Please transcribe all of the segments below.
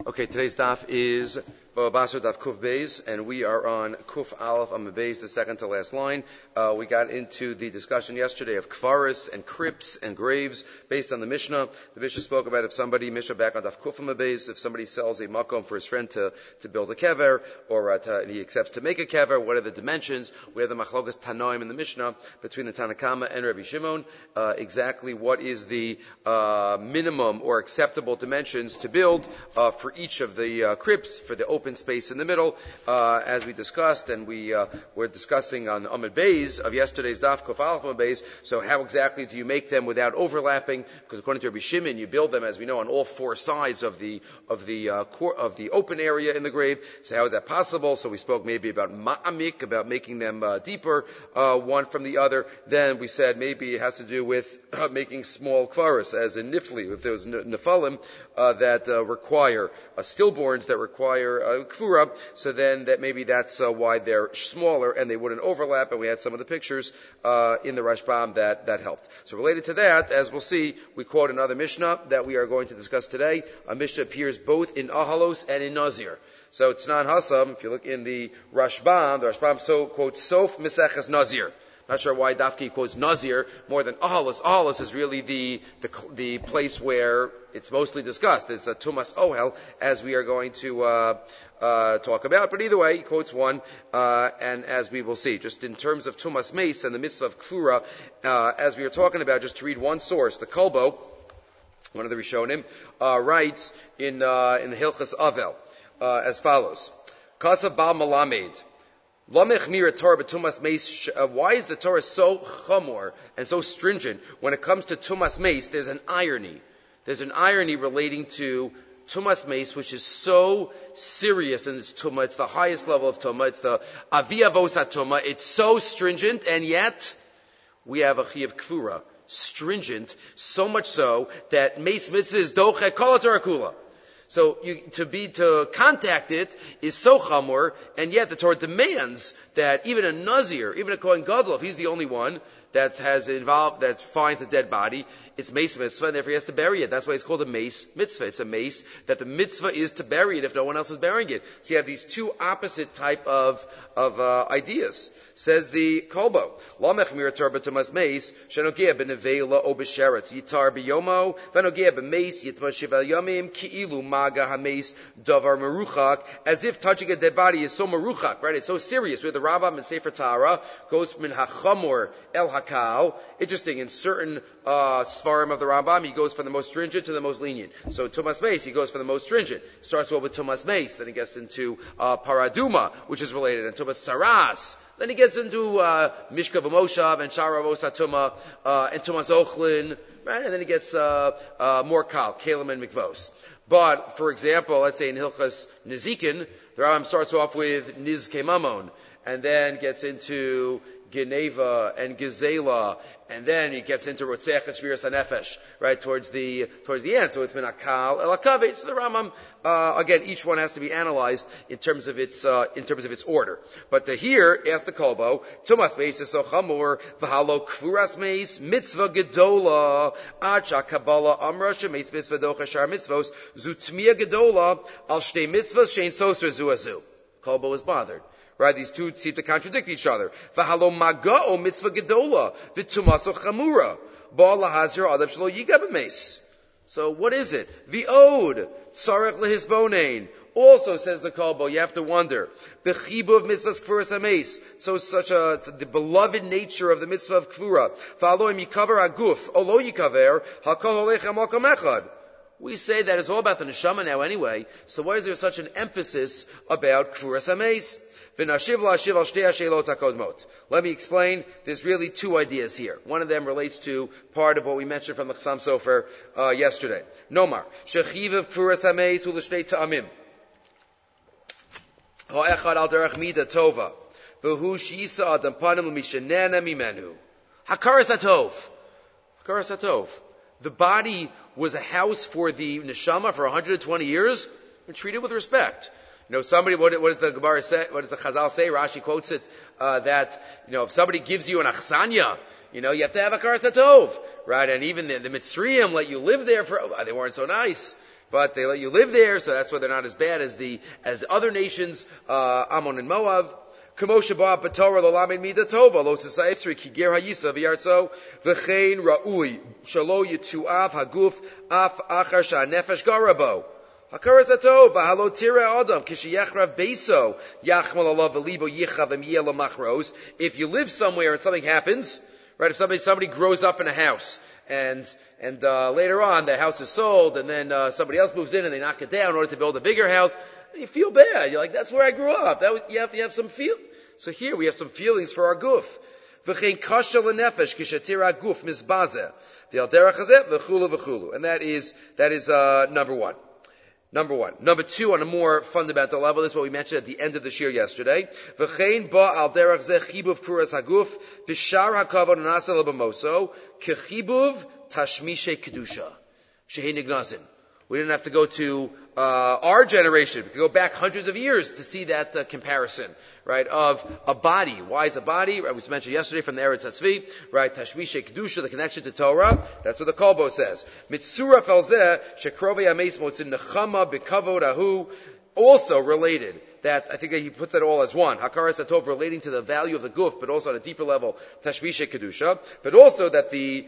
Okay, today's daf is Basra daf Kuf Beis, and we are on Kuf Aleph Amud Beis, the second to last line. We got into the discussion yesterday of kfaris and crypts and graves based on the Mishnah. The Mishnah spoke about if somebody, Mishnah back on daf Kuf Amud Beis, if somebody sells a makom for his friend to build a kever, or he accepts to make a kever, what are the dimensions? We have the machlokas Tanoim in the Mishnah between the Tanakama and Rabbi Shimon. Exactly what is the minimum or acceptable dimensions to build for each of the crypts, for the open space in the middle, as we discussed, and we were discussing on Amud Beis of yesterday's daf Kuf Aleph Amud Beis. So how exactly do you make them without overlapping? Because according to Rabbi Shimon, you build them, as we know, on all four sides of the open area in the grave. So how is that possible? So we spoke maybe about ma'amik, about making them deeper one from the other. Then we said maybe it has to do with making small kfaris, as in nifli, if there's nefalim that require stillborns that require kfura, so then that maybe that's why they're smaller and they wouldn't overlap, and we had some of the pictures in the Rashbam that helped. So related to that, as we'll see, we quote another Mishnah that we are going to discuss today. A Mishnah appears both in Ahalos and in Nazir. So Tznan Hasam, if you look in the Rashbam so quotes Sof Meseches Nazir. Not sure why Dafki quotes Nazir more than Ahalos. Ahalos is really the place where it's mostly discussed. There's a Tumas Ohel, as we are going to talk about. But either way, he quotes one, and as we will see, just in terms of Tumas Meis and the mitzvah of Kfura, as we are talking about, just to read one source, the Kolbo, one of the Rishonim, writes in the Hilchas Avel as follows: Kasav Bal Malamed. Why is the Torah so chamor and so stringent when it comes to Tumas Meis? There's an irony. There's an irony relating to Tumas Meis, which is so serious in its Tumah. It's the highest level of Tumah. It's the Aviyavos HaTumah. It's so stringent, and yet we have a Chiyav Kfura. Stringent, so much so that Meis Mitzvah is Doche Kol HaTorah Kula. So to contact it is so chamor, and yet the Torah demands that even a Nazir, even a Kohen Gadol, if he's the only one that finds a dead body, it's Meis Mitzvah, and therefore he has to bury it. That's why it's called a Meis Mitzvah. It's a Meis that the Mitzvah is to bury it if no one else is burying it. So you have these two opposite type of ideas. Says the Kolbo, La mechmir Torah b'tumas meis, shenogea b'nevela o b'sheretz, yitar b'yomo, v'nogea b'meis, yitma shiva yomim, ki'ilu maga ha'meis, davar meruchak, as if touching a dead body is so meruchak, right? It's so serious. Where the Rambam in Sefer Tara goes min hachamor el hakal. Interesting, in certain svarim of the Rambam, he goes from the most stringent to the most lenient. So Tumas Meis, he goes for the most stringent. Starts off with Tumas Meis, then he gets into Paraduma, which is related, and Tumas Saras. Then he gets into Mishka v'Moshav and Shara Vosatuma and Tumas Ochlin, right? And then he gets more Kal, Kalim and Mikvos. But, for example, let's say in Hilchas Nizikin, the Rambam starts off with Nizke Mamon, and then gets into Geneva and Gezela, and then he gets into Rotzech and Shviras HaNefesh, right, towards the end. So it's been Akal, El Akavit. So the Rambam, again, each one has to be analyzed in terms of its order. But to here, ask the Kolbo, Tumas Meis is so chamor, v'halo kfuras meis, mitzvah gedola, acha kabbalah amra, shemeis mitzvah docha shar mitzvos, zutmia gedola, al shtei mitzvahs, shein sosra zuazu. Kolbo is bothered. Right, these two seem to contradict each other. V'halo maga'o mitzvah gedola, v'tumaso chamura, ba'ala hazir adam shelo yigab b'meis. So what is it? V'od, tzarech lehisbonein. Also, says the Kolbo, you have to wonder. B'chibu of mitzvahs kfuras hameis. So the beloved nature of the mitzvah of kfura. V'halo im yikaver aguf, o lo yikaver, hakol holechem makom echad. We say that it's all about the neshama now anyway, so why is there such an emphasis about kfuras hameis? Let me explain. There's really two ideas here. One of them relates to part of what we mentioned from the Chassam Sofer yesterday. Nomar, shechiv kfuras hameis u'l'shtei ta'amim. Ha'echad al derech mida tova, v'hu she'isa adam panim l'mishenena mimenu. Hakaras hatov. Hakaras hatov. The body was a house for the neshama for 120 years and treated with respect. Somebody, what does the Gemara say? What does the Chazal say? Rashi quotes it, that, if somebody gives you an achsanya, you have to have a karas hatov, right? And even the Mitzrayim let you live there they weren't so nice. but they let you live there, so that's why they're not as bad as the other nations, Ammon and Moab. Kamosha ba b'Torah lo lamed mida tova lo tzayisri ki ger hayisa v'yartzo v'chein ra'ui shalo yituav haguf af achar sha'nefesh garabo. Hakaras atov v'halo tira adam kishiyachrav beiso yachmal alav v'libo yichav v'miyel machros. If you live somewhere and something happens, right? If somebody grows up in a house and later on the house is sold and then somebody else moves in and they knock it down in order to build a bigger house, you feel bad. You're like, that's where I grew up. You have some feel. So here we have some feelings for our guf. V'chein kasha l'nefesh kishatira guf mizbazeh v'al derech hazeh v'chulu v'chulu. And that is number one. Number two, on a more fundamental level, this is what we mentioned at the end of the shir yesterday. V'chein ba al derech zeh chibuv kuras haguf v'shar hakavod nasa l'bamoso kechibuv tashmishe kedusha shehei nignazin. We didn't have to go to our generation. We could go back hundreds of years to see that comparison, right, of a body. Why is a body? Right, we mentioned yesterday from the Eretz HaTzvi, right, Tashmishe Kedusha, the connection to Torah. That's what the Kolbo says. Mitzura felzeh shekrovei hameis motzin nechama b'kavod ahu. Also related, that I think that he put that all as one. Hakaras Atov relating to the value of the guf, but also on a deeper level, Tashmishe Kedusha. But also that the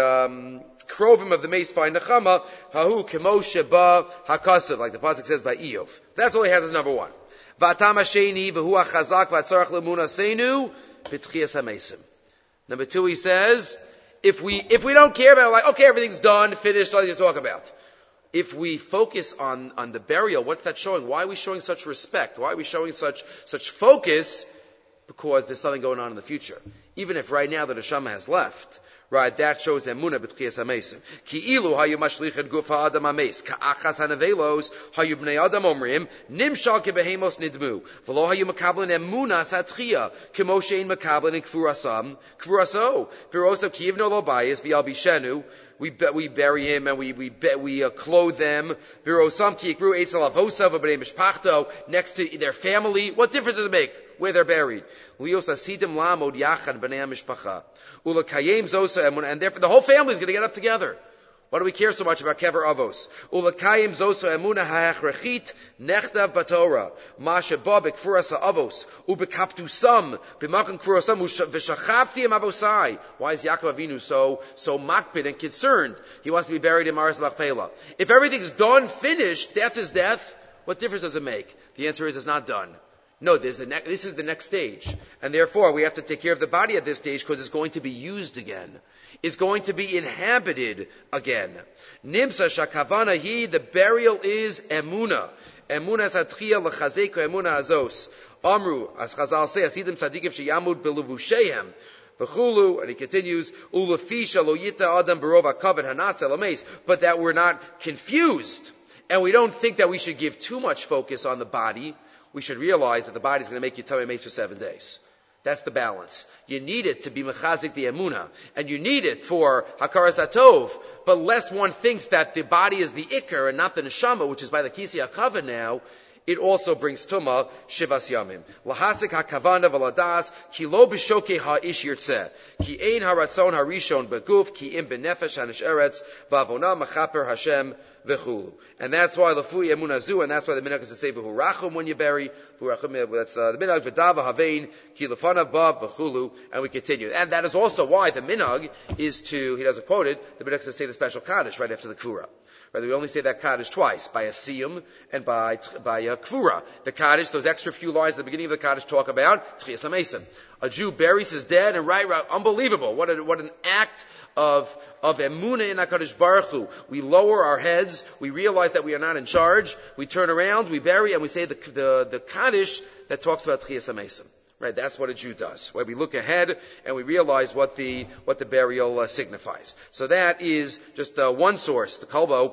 Krovim of the mace find nechama, hahu kemo sheba hakasav, like the pasuk says by Eov. That's all he has as number one. V'atam hasheni v'hu hachazak v'atzarach l'muna seinu b'tchias hamesim. Number two, he says, if we don't care about it, like, okay, everything's done, finished, nothing to talk about. If we focus on the burial, what's that showing? Why are we showing such respect? Why are we showing such focus? Because there's something going on in the future. Even if right now the neshama has left, right, that shows emunah b'tchias hamesim. Ki ilu hayu mashlichet guf ha'adam hames, ka'achas hanavelos hayu bnei adam omrim, nimshal kebehemos nidmu, v'lo hayu makablan emunah satchia, kemo shein makablan in kfurasam, kfuraso, pirosav kiyivno lo bayis, v'yal bishenu, we bury him and we clothe them. Virosam ki ikru eitzel avosav b'nei mishpachto, next to their family. What difference does it make where they're buried? Lios asidim lamod yachad b'nei mishpacha ulakayim zosa emunah, and therefore the whole family is going to get up together. Why do we care so much about kever avos? Ulakayim zosa emunah ha'achrechit nechtav batorah masha ba b'kfuras ha'avos ubekaptusam b'makan kfurasam v'shachavti em avosai. Why is Yaakov Avinu so makpid and concerned? He wants to be buried in Maras Machpelah. If everything's done, finished, death is death, what difference does it make? The answer is it's not done. No, this is the next stage. And therefore, we have to take care of the body at this stage because it's going to be used again. It's going to be inhabited again. Nimsa shakavana hi, the burial is emuna. Emuna satchia l'chazek emuna azos. Amru, as Chazal say, asidim tzadikim sheyamud beluvushehem. V'chulu, and he continues, ulafisha lo yita adam barova kavod hanas elameis, but that we're not confused. And we don't think that we should give too much focus on the body. We should realize that the body is going to make you tamei meis for 7 days. That's the balance. You need it to be mechazik the emunah, and you need it for hakaras atov. But lest one thinks that the body is the ikar and not the neshama, which is by the kisi hakava now, it also brings tuma shivas yamim. Lahasik hakavana v'ladas ki lo b'shokei ha'ish yirtzeh ki ein haratzon harishon beguf ki im benefesh hanish eretz v'avona mechaper Hashem v'chulu. And that's why lefui emunazu, and that's why the minhag is to say v'hurachum when you bury. That's the minhag v'dava havein ki lefanav ba v'chulu, and we continue. And that is also why the minhag is to, he doesn't quote it, the minhag is to say the special kaddish right after the kfura. Right, we only say that kaddish twice, by a siyum and by a kfura. The kaddish, those extra few lines at the beginning of the kaddish talk about tchias hamesim. A Jew buries his dead, and right, unbelievable. What an act of emunah in HaKadosh Baruch Hu. We lower our heads, we realize that we are not in charge, we turn around, we bury, and we say the kaddish that talks about tchias hamesim. Right, that's what a Jew does. Where we look ahead and we realize what the burial signifies. So that is just one source, the Kolbo,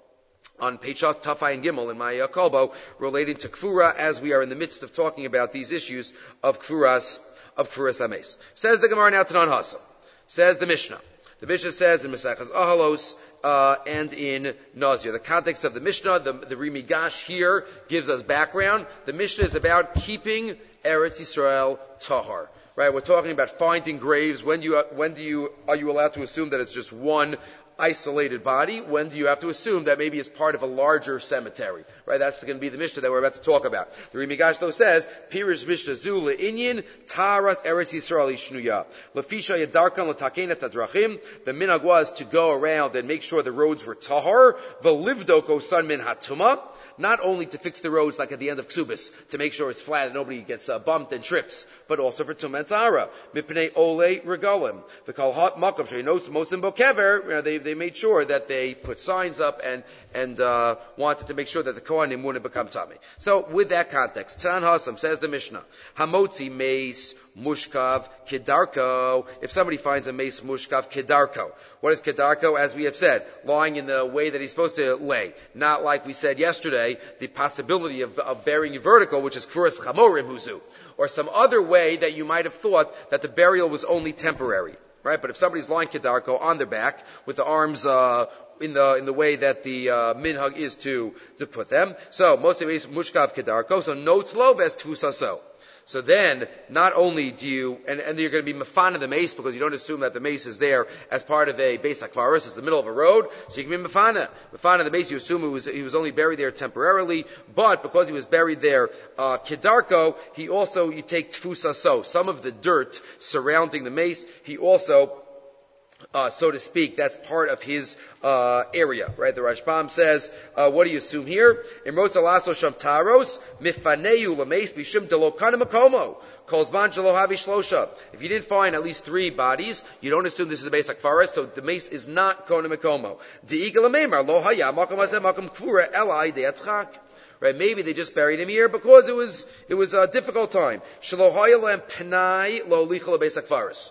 on page Tafai and Gimel in my Kolbo, relating to Kfura, as we are in the midst of talking about these issues of Kfuras Hames. Says the Gemara now Tanan Hasa. Says the Mishnah. The Mishnah says in Mesechus Ahalos and in Nazir. The context of the Mishnah, the Rimigash here gives us background. The Mishnah is about keeping Eretz Yisrael tahar. Right? We're talking about finding graves. Are you allowed to assume that it's just one isolated body? When do you have to assume that maybe it's part of a larger cemetery? Right? That's going to be the Mishnah that we're about to talk about. The Ri Migash though says, Pirish Mishnah Zu le'inyin Taras Eretz Yisrael Ishnuya. Lefisha Yadarkan L'Takenet Tadrachim. The minhag was to go around and make sure the roads were tahar. V'livdoko San Min Hatuma. Not only to fix the roads like at the end of Ksubis, to make sure it's flat and nobody gets bumped and trips, but also for Tumah and Tahara. Mipnei Ole Regalim. The Kalhat Makam Sheinos Mosim Bokever, they made sure that they put signs up and wanted to make sure that the Kohanim wouldn't become Tami. So with that context, Tan Hasam says the Mishnah, Hamotzi Mace Mushkav Kedarko. If somebody finds a mace Mushkav Kedarko, what is Kedarko? As we have said, lying in the way that he's supposed to lay. Not like we said yesterday, the possibility of burying you vertical, which is Kfuras Chamorim Huzu. Or some other way that you might have thought that the burial was only temporary. Right? But if somebody's lying Kedarko on their back, with the arms, in the way that the minhag is to put them. So, mostly Mushkav Kedarko, so no tzlo ves tfusaso. So then, not only do you, and you're going to be mafana the mace because you don't assume that the mace is there as part of a beis hakvaros, it's the middle of a road, so you can be mafana. Mafana the mace, you assume he was only buried there temporarily, but because he was buried there, kedarko, you take tfusaso, some of the dirt surrounding the mace, he also, so to speak, that's part of his area, right? The Rashbam says, what do you assume here? Imrotz alaso shamtaros mifaneyu lameis bishum delo kana makomo kolzman shelo havi shlosha. If you didn't find at least 3 bodies, you don't assume this is a beis hakfaras, so the mace is not kona makomo. De'igal lamemar lo haya makom hazeh makom kfura elai de'atzchak. Right? Maybe they just buried him here because it was a difficult time. Shelo haya lem penai lo lichol beis hakfaras.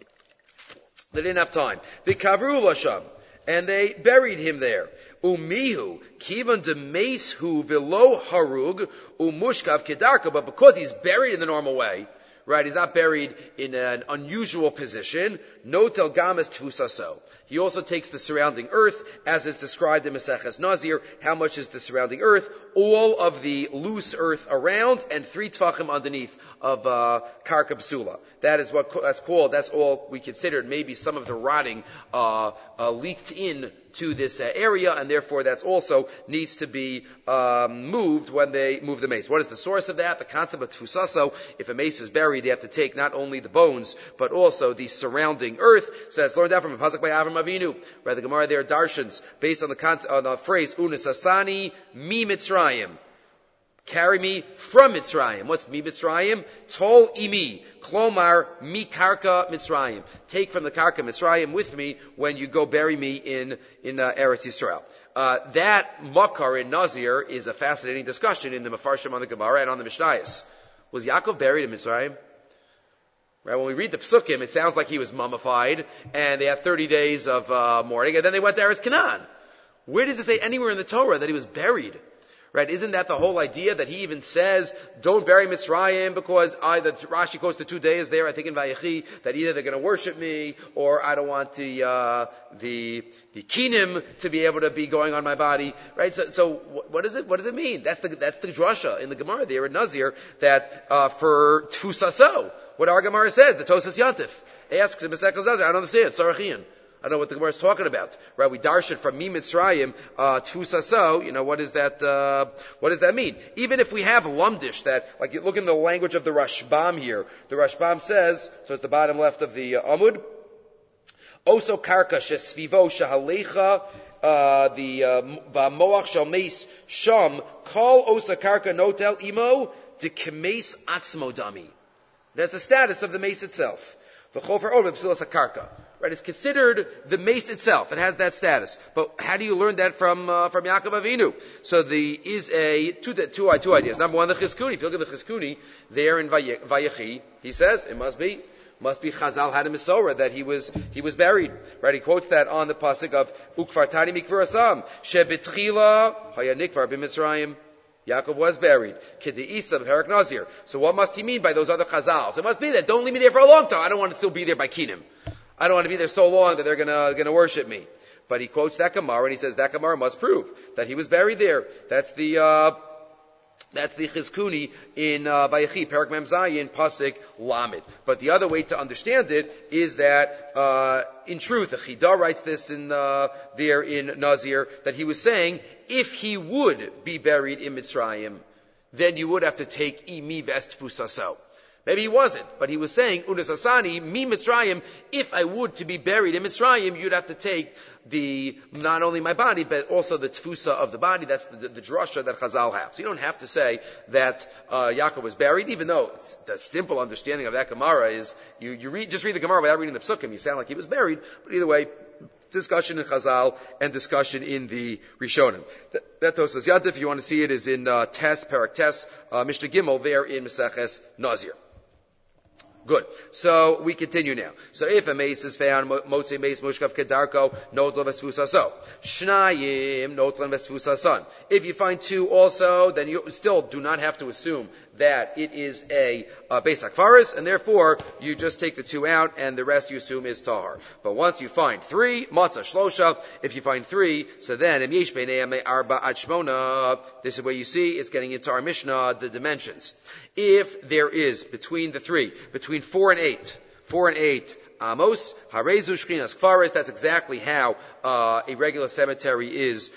They didn't have time. V'kavru lasham, and they buried him there. Umihu kivan demeishu v'lo harug umushkav kedarka, but because he's buried in the normal way, right? He's not buried in an unusual position. No tel gamas tfusaso. He also takes the surrounding earth, as is described in Maseches Nazir. How much is the surrounding earth? All of the loose earth around, and 3 tfachim underneath of karka psula. That is what that's called. That's all we considered. Maybe some of the rotting leaked in to this area, and therefore that's also needs to be moved when they move the mace. What is the source of that? The concept of tfusaso. If a mace is buried, they have to take not only the bones, but also the surrounding earth. So that's learned out from a pasuk by Avram Avinu. Right, the Gemara there darshans based on the phrase unis asani mi Mitzrayim. Carry me from Mitzrayim. What's mi Mitzrayim? Tol imi. Klomar mi karka Mitzrayim. Take from the karka Mitzrayim with me when you go bury me in Eretz Yisrael. That makar in Nazir is a fascinating discussion in the Mefarshim on the Gemara and on the Mishnayos. Was Yaakov buried in Mitzrayim? Right, when we read the Psukim, it sounds like he was mummified, and they had 30 days of mourning, and then they went to Eretz Canaan. Where does it say anywhere in the Torah that he was buried? Right, isn't that the whole idea that he even says, don't bury Mitzrayim because Rashi quotes the 2 days there, I think in Vayechi, that either they're going to worship me, or I don't want the kinim to be able to be going on my body. Right, so what does it mean? That's the drasha in the Gemara there in Nazir, that for Tfusaso, what our Gemara says, the Tosas Yantif. Asks in Masechah Zazar, I don't understand, Sarachian. I don't know what the Gemara is talking about. Right, we darsh it from Mi Mitzrayim, Tfusaso, what does that mean? Even if we have lumdish, that, like you look in the language of the Rashbam here, the Rashbam says, so it's the bottom left of the Amud, Oso karka shesvivo shahalecha, the Moach shal meis sham, kol osa karka notel imo, de kemes atzmo dami. That's the status of the mace itself. Right, it's considered the mace itself. It has that status. But how do you learn that from Yaakov Avinu? So is two ideas. Number one, the Chizkuni. If you look at the Chizkuni there in Vayechi, he says it must be Chazal had a Misora that he was buried. Right, he quotes that on the pasuk of Ukvartani mikvur asam shebetchila haya nikvar b'Mitzrayim. Yaakov was buried. Kid'isa b'Herak Nazir. So what must he mean by those other chazals? It must be that don't leave me there for a long time. I don't want to still be there by Kinim. I don't want to be there so long that they're gonna worship me. But he quotes that Gemara and he says that Gemara must prove that he was buried there. That's the That's the Chizkuni in Vayechi, Perek Mem Zayin, Pasuk Lamed. But the other way to understand it is that, in truth, the Chida writes this there in Nazir, that he was saying, if he would be buried in Mitzrayim, then you would have to take imi vest fusaso. Maybe he wasn't, but he was saying, Unas Asani, mi Mitzrayim, if I would to be buried in Mitzrayim, you'd have to take not only my body, but also the tfusa of the body. That's the drasha that Chazal have. So you don't have to say that Yaakov was buried, even though the simple understanding of that Gemara is, just read the Gemara without reading the Psukim, you sound like he was buried, but either way, discussion in Chazal and discussion in the Rishonim. That Tosfos Yad, if you want to see it, is in Tes, Perek Tes, Mishnah Gimel, there in Meseches Nazir. Good. So we continue now. So if a mace is found, motzei mace mushkav kedarko, notlan vesfusaso. Shnayim, notlan vesfusason. If you find two also, then you still do not have to assume that it is a beis hakfaris, and therefore you just take the two out, and the rest you assume is tahar. But once you find three, matzah shlosha. If you find three, so then em yesh beineim arba ad shmona. This is where you see it's getting into our Mishnah, the dimensions. If there is between 4 and 8, amos, harezu shchinas kfaris, that's exactly how a regular cemetery is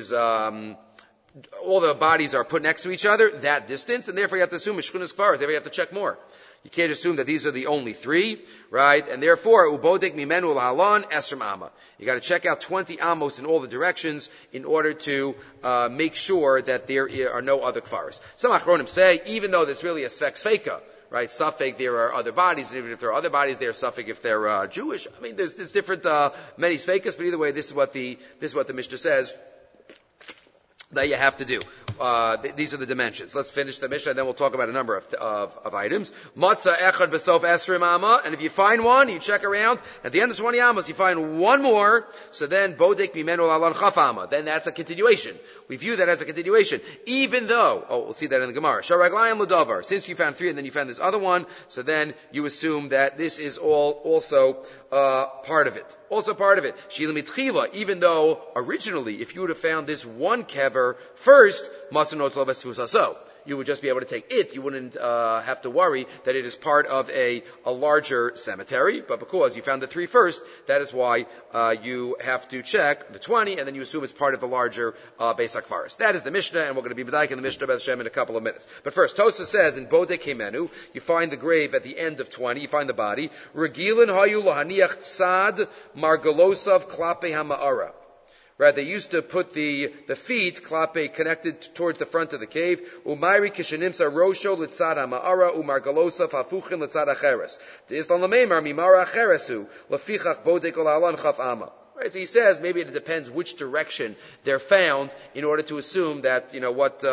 all the bodies are put next to each other, that distance, and therefore you have to assume it's shchinas kfaris, therefore you have to check more. You can't assume that these are the only three, right? And therefore, ubodek mimenu l'halon esrim amma. You got to check out 20 amos in all the directions in order to make sure that there are no other kfaris. Some achronim say, even though there's really a sfek sfeika, right? Safek, there are other bodies, and even if there are other bodies, they're safek if they're Jewish. I mean, there's different many sfekas, but either way, this is what the Mishnah says that you have to do. These are the dimensions. Let's finish the Mishnah, and then we'll talk about a number of items. Matzah echad b'sof esrim amma, and if you find one, you check around. At the end of 20 amos, you find one more. So then bodek mimenu alon chaf amma. Then that's a continuation. We view that as a continuation, even though, we'll see that in the Gemara. Sharaglayim l'davar. Since you found three and then you found this other one, so then you assume that this is also part of it. Also part of it. Shila mitchila, even though originally, if you would have found this one kever first, matzanot lo vesfusaso, you would just be able to take it. You wouldn't have to worry that it is part of a larger cemetery. But because you found the three first, that is why you have to check the 20, and then you assume it's part of the larger beis hakfaris. That is the Mishnah, and we're going to be b'daik in the Mishnah B'ez Hashem in a couple of minutes. But first, Tosfos says in Bodek Himenu, you find the grave at the end of 20. You find the body. Regilin hayu lahaniach tzad margalosav klape hama'ara. Right, they used to put the feet, klape, connected towards the front of the cave. Umayri kishenimsa rosho litzad ha'ma'ara umargalosa fafuchin litzad acheres. T'islan lameimar mimara acheresu lafichach bodek ol ha'alon chaf ama. Right, so he says maybe it depends which direction they're found in order to assume that, you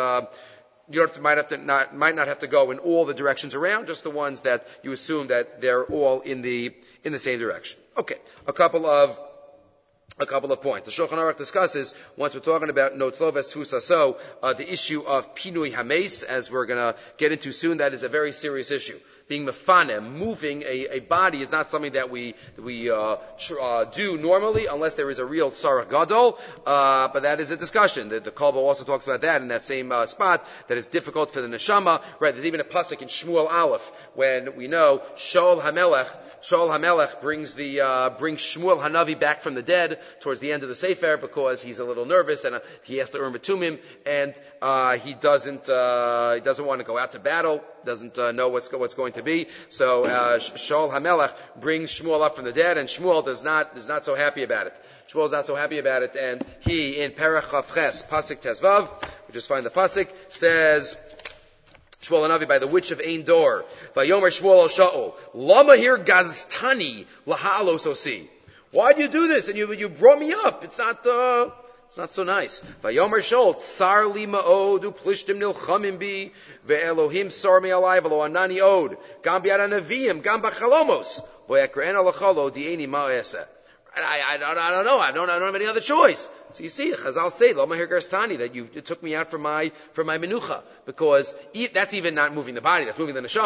might not have to go in all the directions around, just the ones that you assume that they're all in the same direction. Okay, a couple of points. The Shulchan Aruch discusses, once we're talking about notloves tfusaso, the issue of pinui hames, as we're going to get into soon. That is a very serious issue. Being mefaneh, moving a body, is not something that we do normally unless there is a real tzarach gadol. But that is a discussion. The Kolba also talks about that in that same spot, that it's difficult for the neshama. Right? There's even a pasuk in Shmuel Aleph when we know Shaul Hamelech brings Shmuel Hanavi back from the dead towards the end of the Sefer because he's a little nervous and he has to earn Batumim, and he doesn't want to go out to battle, doesn't know what's going to be. So Shaul Hamelech brings Shmuel up from the dead, and Shmuel is not so happy about it. Shmuel's not so happy about it, and he in Perech Chavches Pasuk Tezvav, we just find the pasuk, says Shmuel Hanavi by the witch of Ein Dor, Vayomer Shmuel al Shaul, Lama here gaztani laha'alos osi. Why do you do this? And you brought me up. It's not so nice. Vayomer Shaul, tsar li ma'od, uplishtim nilchamim bi, ve'elohim sar me alai, v'lo anani od, gam bi'ad hanaviyim, gam b'chalomos, v'yakre'en alachalo di'eni ma'eseh. I don't know. I don't have any other choice. So you see, Chazal say, Lo mahir garstani, that it took me out from my menucha, because that's even not moving the body, that's moving the neshama.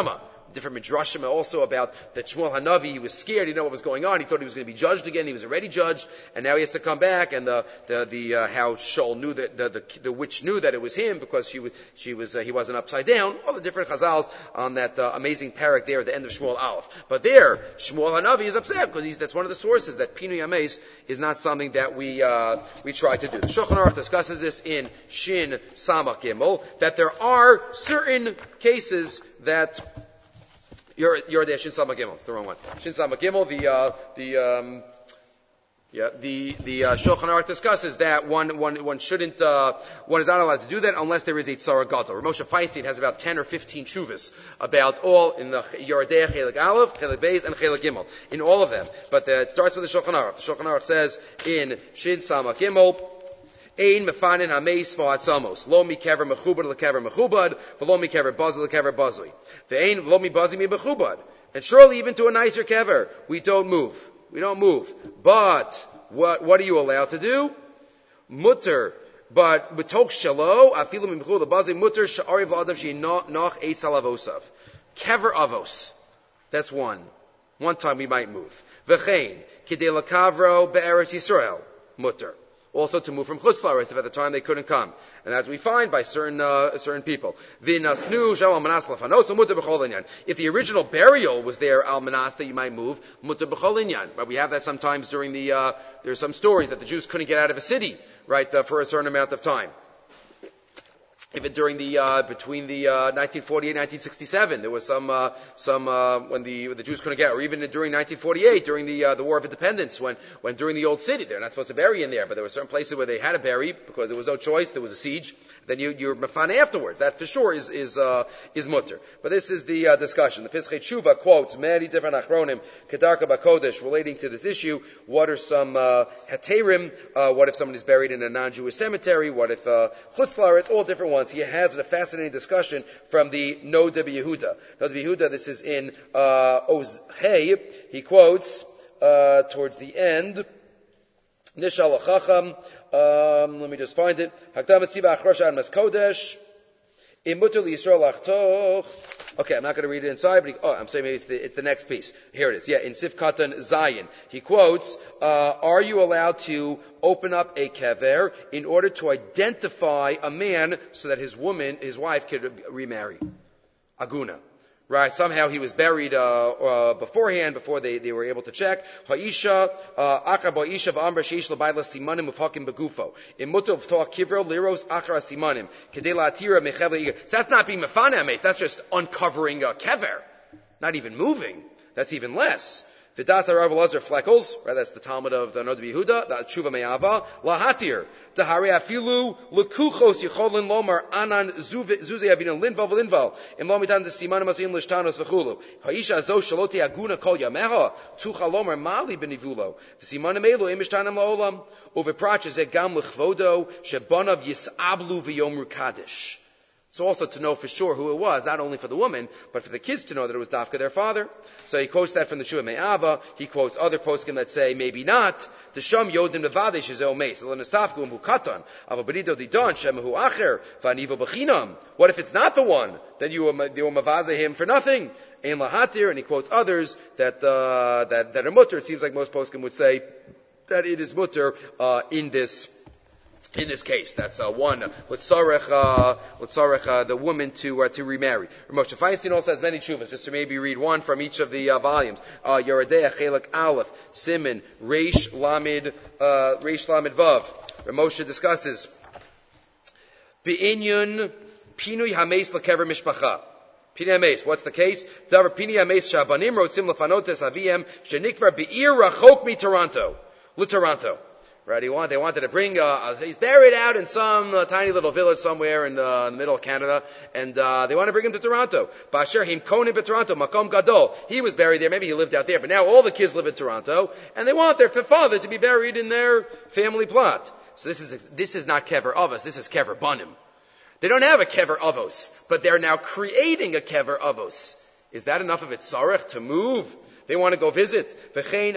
different midrashim also about that Shmuel Hanavi, he was scared, he didn't know what was going on, he thought he was going to be judged again, he was already judged, and now he has to come back, and how Shaul knew that, the witch knew that it was him, because he wasn't upside down, all the different chazals on that amazing parak there at the end of Shmuel Aleph. But there, Shmuel Hanavi is upset, because that's one of the sources, that Pinui Hameis is not something that we try to do. The Shulchan Aruch discusses this in Shin Samach Gimel, that there are certain cases that you're there. Shin Samach Gimel, it's the wrong one. Shin Samach Gimel. The Shulchan Aruch discusses that one shouldn't, one is not allowed to do that unless there is a tzara gadol. Rav Moshe Feinstein has about 10 or 15 shuvas about all in the Yoredei Chelik Aleph, Chelik Beis, and Chelik Gimel, in all of them. But it starts with the Shulchan Aruch. The Shulchan Aruch says in Shin Samach Gimel, Ein mefanin hameis v'atzamos. Lo mikever mechubad lekever mechubad, v'lo mikever bazui lekever bazui. Ve'ein v'lo mibazui mi mechubad. And surely even to a nicer kever, we don't move. We don't move. But, what are you allowed to do? Mutter. But, b'tok shelo, afilu mimchu lebazui mutter, sha'ariv la'adam she'noch eitz alavosav. Kever avos. That's one. One time we might move. V'chein, kidei lakavro be'eretz Yisrael. Mutter. Also to move from Chutz La'aretz if at the time they couldn't come. And as we find by certain people. If the original burial was there, al manas, that you might move, mutter b'chol inyan. But we have that sometimes during there's some stories that the Jews couldn't get out of a city, right, for a certain amount of time. Even during between 1948 and 1967, there was some when the Jews couldn't get, or even during 1948, during the War of Independence, when during the Old City, they're not supposed to bury in there, but there were certain places where they had to bury because there was no choice, there was a siege. Then you're mafane afterwards. That for sure is mutter. But this is the discussion. The Pischei Tshuva quotes many different achronim kedarka b'kodesh relating to this issue. What are some heterim? What if someone is buried in a non-Jewish cemetery? What if Chutz La'aretz? All different ones. He has a fascinating discussion from the Noda B'Yehuda. Noda B'Yehuda, this is in Oz Hey. He quotes towards the end, Nishal Chacham. Let me just find it. Hakdam Tziva Achrosha An Mas Kodesh. Imutul Yisrael Achtoch. Okay, I'm not going to read it inside, but I'm saying maybe it's the next piece. Here it is. Yeah, in Sif Katan Zayin. He quotes, are you allowed to open up a kever in order to identify a man so that his wife could remarry? Aguna. Right, somehow he was buried beforehand, before they were able to check. Ha'isha, achar ba'isha v'amra sheish l'bayla simanim ufhakim begufo. Imuto v'toach kivro liros achar simanim. Kedei la'atira mechev le'iger. So that's not being mefane hameis, that's just uncovering a kever. Not even moving. That's even less. V'das ha'rav Elazar Fleckles, right, that's the Talmud of the Noda B'Yehuda, the Tshuva Me'ava, lahatir. Tahari afilu lekuchos yicholin lomar anan zuze avinon linval v'linval. Im lo mitan de simanim asuyim l'shtanos v'chulu. Ha'isha azo shaloti aguna kol yameha, tucha lomar mali b'nivulo. V'simanim elu im ishtanim la'olam. Uveprach ze gam l'chvodo, shebonav yisablu v'yomru kaddish. So also to know for sure who it was, not only for the woman, but for the kids to know that it was Dafka, their father. So he quotes that from the Shua Me'ava. He quotes other poskim that say maybe not. The Sham Yodim Nevadesh is Meis. Elenastafku Mhu Katan. Avabadido Didon Shemahu Acher. Vanivo Bechinam. What if it's not the one? Then you will mavaze him for nothing. Ein Lahatir. And he quotes others that are mutter. It seems like most poskim would say that it is mutter in this case. That's one. L'tzarech the woman to remarry. Moshe Feinstein also has many tshuvas, just to maybe read one from each of the volumes. Yoredei Chelik Aleph, Siman, Reish Lamed Vav. Moshe discusses Be'inyun Pinui Hameis Lekever Mishpacha. Pinui Hameis, what's the case? Davar Pinui Hameis Shabanim Rotzim Lefanotes Aviem Shenikvar Be'ir Rachok Mi Toronto. L'Toronto. Right, they wanted to bring, he's buried out in some tiny little village somewhere in the middle of Canada, and they want to bring him to Toronto. Basher him konim Toronto, makom gadol. He was buried there, maybe he lived out there, but now all the kids live in Toronto, and they want their father to be buried in their family plot. So this is not kever avos, this is kever banim. They don't have a kever avos, but they're now creating a kever avos. Is that enough of it tzarech to move? They want to go visit. Right?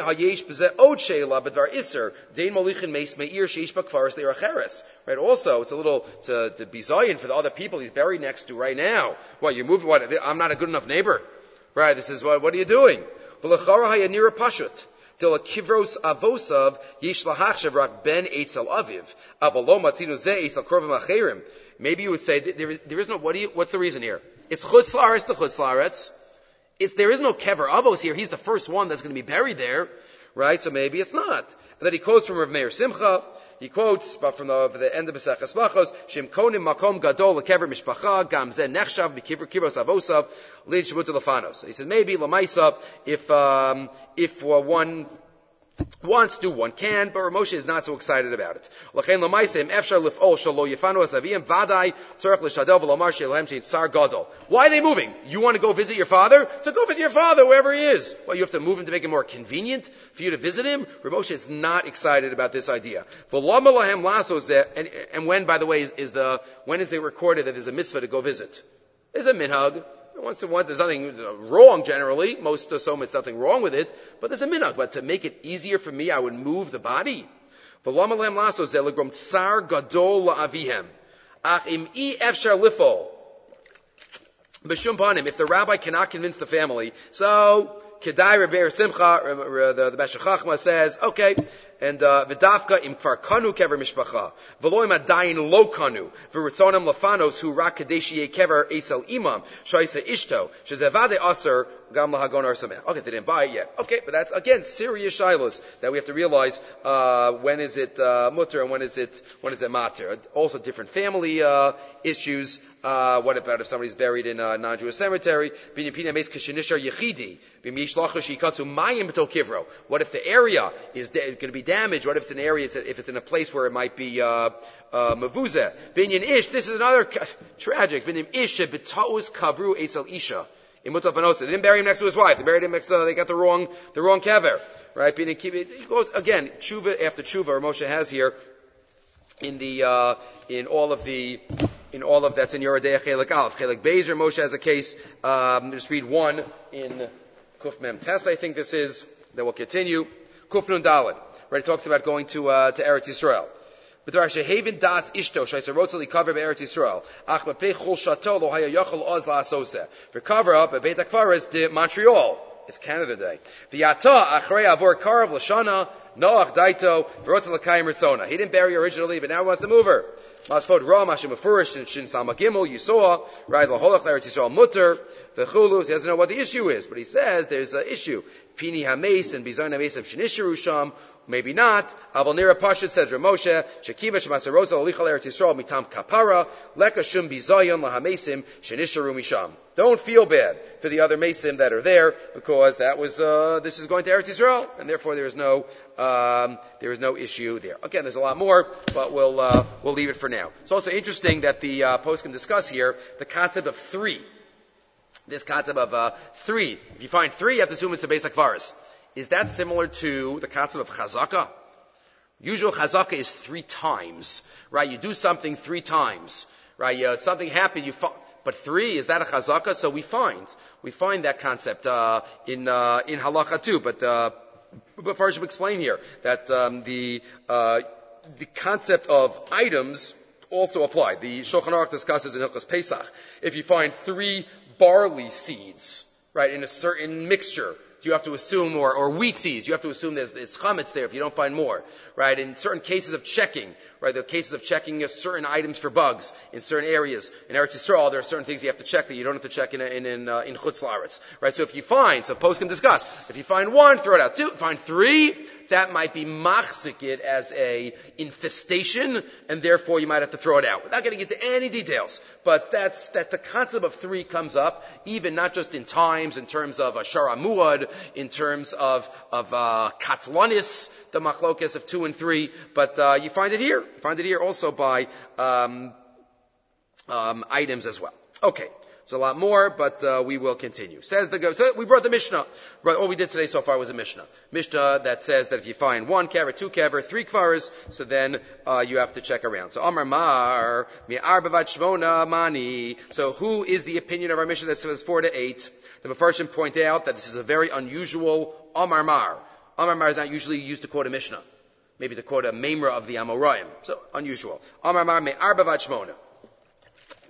Also, it's a little to be zayin for the other people he's buried next to right now. What, you're moving? What? I'm not a good enough neighbor. Right, this is what are you doing? V'lechara hayanira pashut. Till a kivros avosav yish lahachshav rak ben eitzel aviv. Avalo matzinu ze eitzel krovim acherim. Maybe you would say, there is no, what's the reason here? It's chutz la'aretz to chutz la'aretz. There is no kever avos here. He's the first one that's going to be buried there. Right, so maybe it's not. And then he quotes from Rav Meir Simcha. He quotes from the end of Maseches Brachos, Shem konim makom gadol lekever mishpacha gam ze nechshav b'kivros avosav lid shemut lefanos. He says maybe lamaisa if one wants to, one can, but Rav Moshe is not so excited about it. L'chein lamaisa im efshar lif'ol shalo yefanu asaviyim vadai tzarech l'shadel v'lomar she'lehem she'in tsar gadol. Why are they moving? You want to go visit your father? So go visit your father wherever he is. Well, you have to move him to make it more convenient for you to visit him? Rav Moshe is not excited about this idea. V'lama lahem laso zeh, and when, by the way, when is it recorded that there's a mitzvah to go visit? There's a minhag. Once there's nothing wrong generally. Most assume it's nothing wrong with it, but there's a minhag. But to make it easier for me, I would move the body. V'lama lahem laso zeh legrom tsar gadol la'avihem. Ach im I efshar lifol. B'shum panim, if the rabbi cannot convince the family, so Kedai Rebbeir Simcha, the Meshech Chachma says, okay, and v'dafka im kfar kanu kever mishpacha, v'loim adayin lo kanu, v'ritzonim lefanos hu rak kadeshi kever eitzel imam, shoyse ishto, shezevade aser gam lahagon arsameh. Okay, they didn't buy it yet. Okay, but that's again serious shilos that we have to realize when is it mutter and when is it mater. Also different family issues. What about if somebody's buried in a non-Jewish cemetery? What if the area is going to be damaged? What if it's an area, if it's in a place where it might be mavuzeh? Binyan ish, this is another tragic. Binyan ish shebetaus kavru eitzel isha. They didn't bury him next to his wife. They buried him next to, they got the wrong kever. Right? It goes, again, tshuva after tshuva, Moshe has here in all of that's in Yoredei Chelik Aleph. Chelik Bezer, Moshe has a case. Just read one in Kuf Mem Tes, I think this is. Then we'll continue. Kuf Nun Daled. Right, it talks about going to Eretz Yisrael. But there are shehavin das ishto shayser rotzali cover be'eretz Yisrael. Ach b'pnei chol shato lo haya yochel oz la'asoseh. For cover up at Beit HaKfares de Montreal. It's Canada Day. V'yata achrei avor karav l'shana noach daito v'rotzal l'kayim ritzona. He didn't bury her originally, but now he wants to move her. Masfod Ra Mashim Mefurish in Shin Sama Gimel, you saw, right, L'holach L'Eretz Yisrael Mutter, V'chulu, he doesn't know what the issue is, but he says there's an issue. Pini HaMeis and Bizayin HaMeis of Shenishiru Sham, maybe not. Aval Nira Pashut says Ramoshe, Shekiva Shemasarosa L'lichal Eretz Yisrael Mitam Kapara, Leka Shum Bizayin LaHamesim Shenishiru Misham. Don't feel bad for the other Mesim that are there, because that was, this is going to Eretz Yisrael, and therefore there is no issue there. Again, there's a lot more, but we'll leave it for now. It's also interesting that the post can discuss here the concept of three. This concept of three. If you find three, you have to assume it's a Beis HaKfares. Is that similar to the concept of chazakah? Usual chazakah is 3 times, right? You do something 3 times, right? Something happened, but 3, is that a chazakah? So we find that concept in halacha too. But first, we explain here that the concept of items also apply. The Shulchan Aruch discusses in Hilchos Pesach. If you find 3 barley seeds, right, in a certain mixture, do you have to assume, or wheat seeds, you have to assume it's chametz there if you don't find more, right? In certain cases of checking, right, the cases of checking certain items for bugs in certain areas. In Eretz Yisrael, there are certain things you have to check that you don't have to check in Chutz La'aretz, right? So if you find, so post can discuss, if you find 1, throw it out. 2, find 3, that might be machzik it as a infestation, and therefore you might have to throw it out. Without getting into any details, but that the concept of 3 comes up, even not just in times, in terms of Shara Muad, in terms of Katlanis, the machlokas of 2 and 3, but you find it here. You find it here also by items as well. Okay. It's a lot more, but we will continue. So we brought the Mishnah. Right, all we did today so far was a Mishnah. Mishnah that says that if you find 1 kever, 2 kever, 3 kvaras, so then you have to check around. So Amar Mar, mi'ar b'vat shmona mani. So who is the opinion of our Mishnah that says 4 to 8? The Mefarshim point out that this is a very unusual Amar Mar. Amar Mar is not usually used to quote a Mishnah. Maybe to quote a Memra of the Amoraim. So unusual. Amar Mar mi'ar b'vat shmona.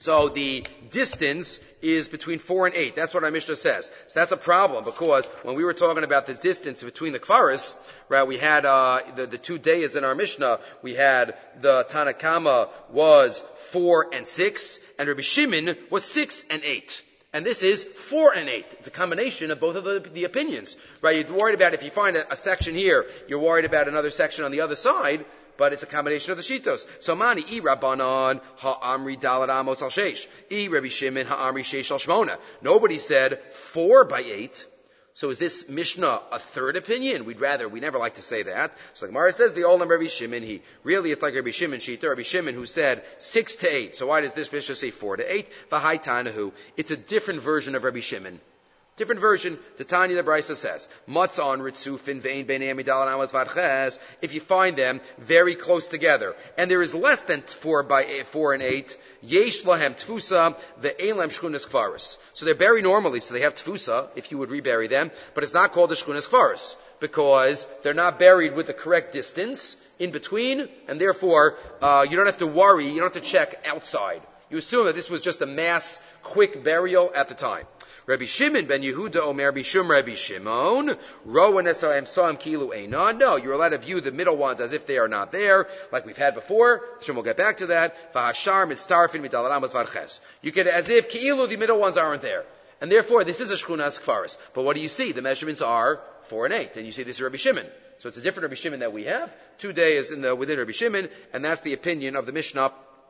So the distance is between 4 and 8. That's what our Mishnah says. So that's a problem because when we were talking about the distance between the Kfaris, right, we had the 2 days in our Mishnah. We had the Tanakama was 4 and 6, and Rabbi Shimon was 6 and 8. And this is 4 and 8. It's a combination of both of the opinions, right? You're worried about if you find a section here, you're worried about another section on the other side, but it's a combination of the shitos. So mani I Rabbanan ha'amri dalat amos al sheish. I Rabbi Shimon ha'amri sheish al shmona. Nobody said 4 by 8. So is this Mishnah a third opinion? We never like to say that. So the Gemara says the Olam Rabbi Shimon, really it's like Rabbi Shimon Shita, Rabbi Shimon who said 6 to 8. So why does this Mishnah say 4 to 8? V'hai Tanahu. It's a different version of Rabbi Shimon. Different version. The Tanya, the Brisa says, Matzon ritzufin ve'ein beinei midal amos vadches. If you find them very close together, and there is less than 4 and 8, yesh lahem tfusa ve'ein lahem shchunas kfaris. So they're buried normally, so they have tfusa, if you would rebury them, but it's not called the shchunas kfaris, because they're not buried with the correct distance in between, and therefore, you don't have to worry, you don't have to check outside. You assume that this was just a mass, quick burial at the time. Rabbi Shimon ben Yehuda Omer Bishum Rabbi Shimon Rowan Esam Sam Kilu Einon. No, you're allowed to view the middle ones as if they are not there, like we've had before. Shem will get back to that. V'hashar mitztarfin midalaramas varches. You get as if Kilu the middle ones aren't there, and therefore this is a shchunas kfaris. But what do you see? The measurements are 4 and 8, and you see this is Rabbi Shimon. So it's a different Rabbi Shimon that we have. 2 days within Rabbi Shimon, and that's the opinion of the Mishnah